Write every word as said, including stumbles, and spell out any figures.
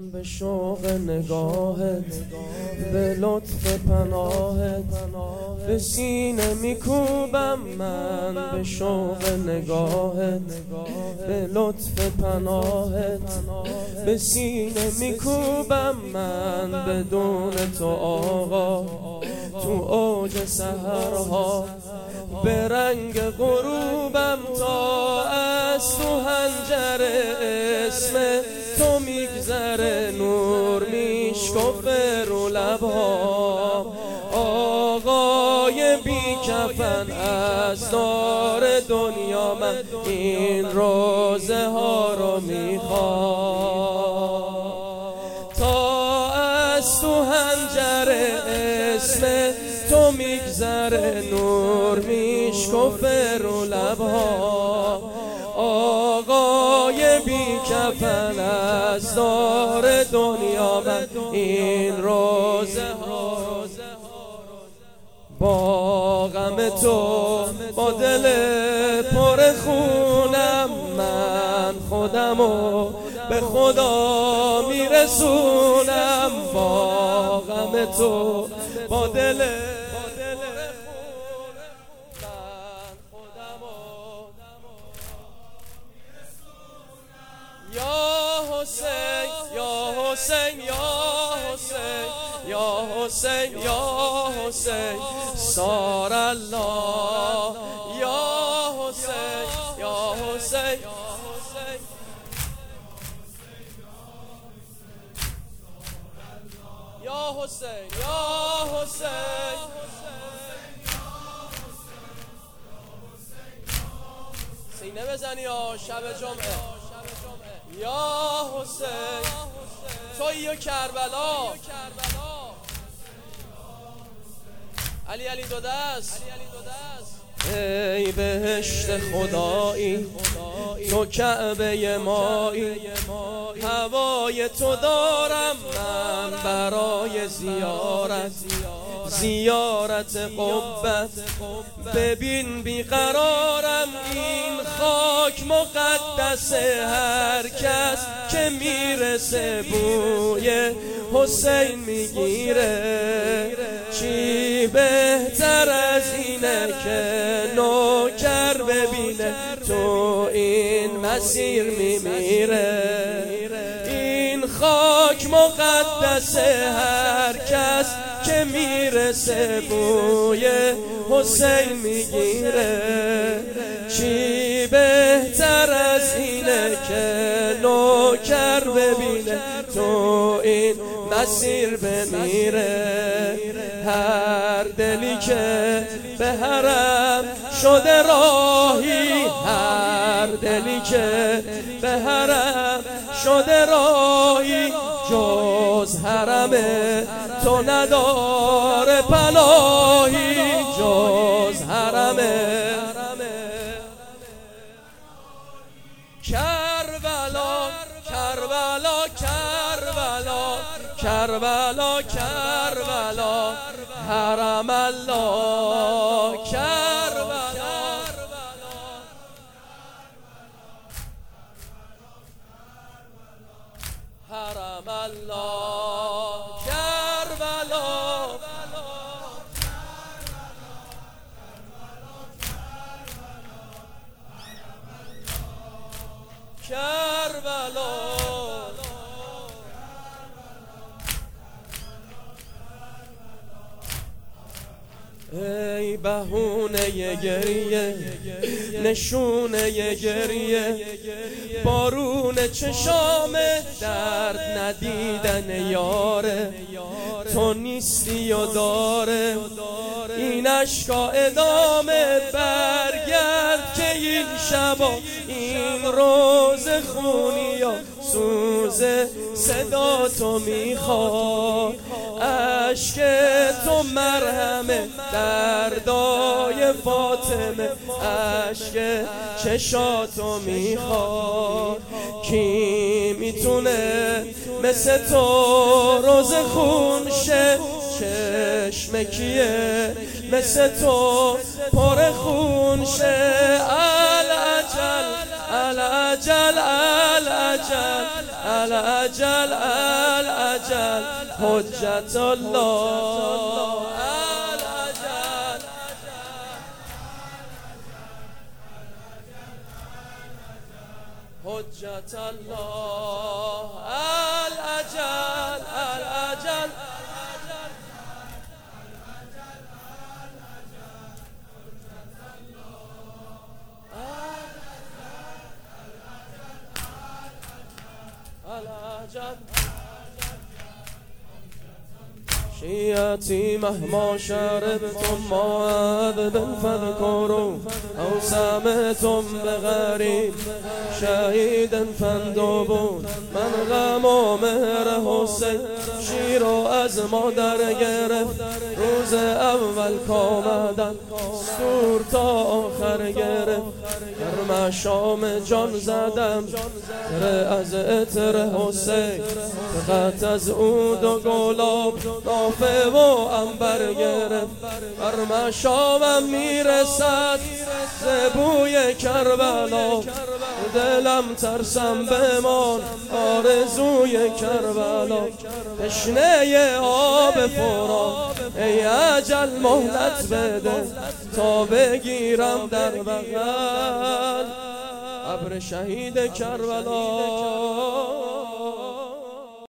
به شوق نگاهت، به لطف پناهت به سینه میکوبم من. به شوق نگاهت، به لطف پناهت به سینه میکوبم من. بدون تو آقا تو اوج سحرها، به رنگ غروبم تا از تو هنجر اسم تو میگذره. نور میشکفه رو لبها، آقای بی کفن از دار دنیا من این روزه ها رو میخوام. تا از تو هنجر اسم تو میگذره، نور میشکفه رو لبها، آقای بی کفن از دار دنیا من این روزه ها. با غم تو با دل پر خونم من خودمو به خدا میرسونم. با غم تو با دل حسین یا حسین یا حسین یا حسین یا حسین سار الله یا حسین یا حسین یا حسین یا حسین سینه بزنی یا شب جمعه یا حسین تویی و کربلا. علی علی دو دست. ای بهشت خدایی تو کعبه مایی، هوای تو دارم من برای زیارت. زیارت قبت ببین بیقرارم، این خاک مقدس هر کس که میرسه بوی حسین میگیره. چی بهتر از اینه که نوکر ببینه تو این مسیر میمیره. این خاک مقدس هر کس که میرسه بوی حسین میگیره. چی بهتر از اینه که نوکر ببینه تو این مسیر بمیره. هر دلی که به حرم شده راهی، هر دلی که به حرم شده راهی، جز حرم تو نداره پناهی. جز حرم کربلا کربلا کربلا کربلا کربلا حرم الله کربلا حرم الله کربلا کربلا. ای بهونه گریه نشونه گریه، بارون چشام درد ندیدن یاره. تو نیستی و داره این عشقا ادامه، برگرد که این شبا این روز خونی و سوز صدا تو میخواد. عشق تو مرهمه دردای فاطمه، عشق چشاتو میخواد. کی میتونه مثل تو روز خون شه؟ چشم کیه مثل تو پر خون شه؟ العجل العجل العجل الاجل الاجل حجت الله الاجل حجت الله الاجل الاجل شيعتي مهما شربتم معذب فاذكروا أو سمعتم بغريب شهيد فاندبوا من غم و مهر حسین شیر و از مادر گرفت روز اول کامدن سور تا آخر گرفت در مشام جان زدم تره از عطر حسین فقط از عود و گلاب نافه و عنبر گرفت بر مشامم میرسد ز بوی کربلا دلم ترسم بمان آرزوی کربلا تشنه آب فرات ای اجل مهلت بده تا بگیرم در بغل ابر شهید کربلا.